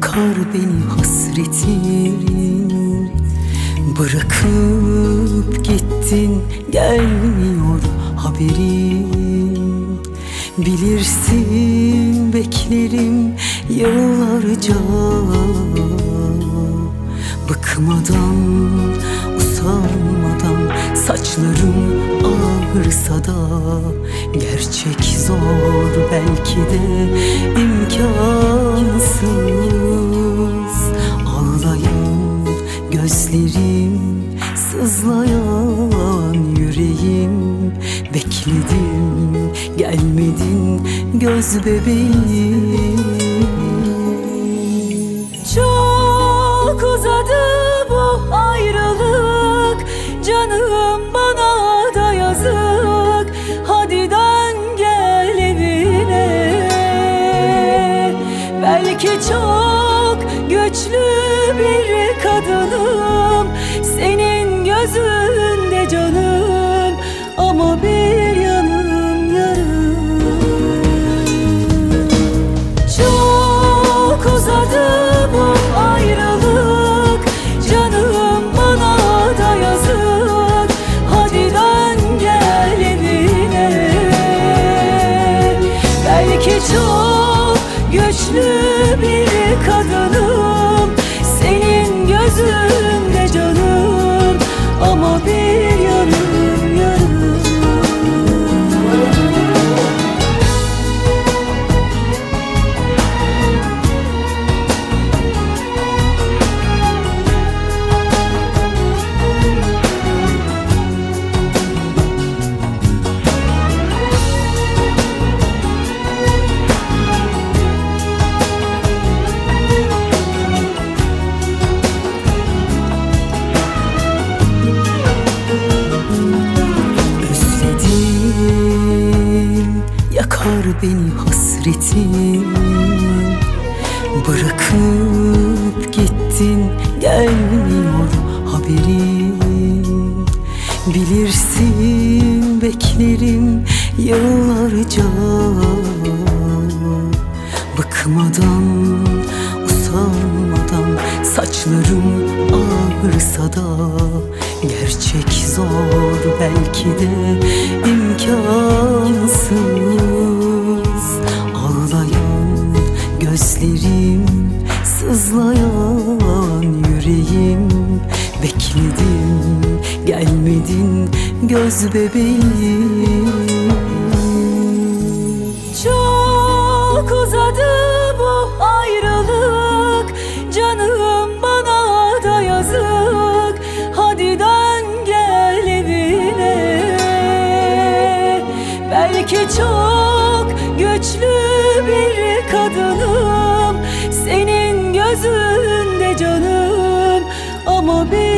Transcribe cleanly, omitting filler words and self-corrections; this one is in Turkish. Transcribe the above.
Yakar beni hasretin, bırakıp gittin, gelmiyor haberin. Bilirsin beklerim yıllarca, bıkmadan, usanmadan. Saçlarım ağrısa da gerçek zor, belki de imkansız. Ağlayan gözlerim, sızlayan yüreğim. Bekledim, gelmedin göz bebeğim. Çok uzadı bu ayrılık, canım bana da yazık. Hadi dön gel evine. Belki çok güçlü bir kadınım, senin gözünde canım, ama bir yanım yarım. Çok uzadı bu ayrılık, canım bana da yazık. Hadi dön gel evine. Belki çok güçlü bir kadınım, senin gözünde canım, ama bir yanım yarım. Yakar beni hasretin, bırakıp gittin, gelmiyor haberin. Bilirsin beklerim yıllarca, bıkmadan, usanmadan. Saçlarım ağrısa da gerçek zor, belki de imkansız. Ağlayan gözlerim, sızlayan yüreğim. Bekledim, gelmedin göz bebeğim. Çok uzadı bu ayrılık, canım bana da yazık. Hadi dön gel evine. Belki çok güçlü bir kadınım, senin gözünde canım, ama bir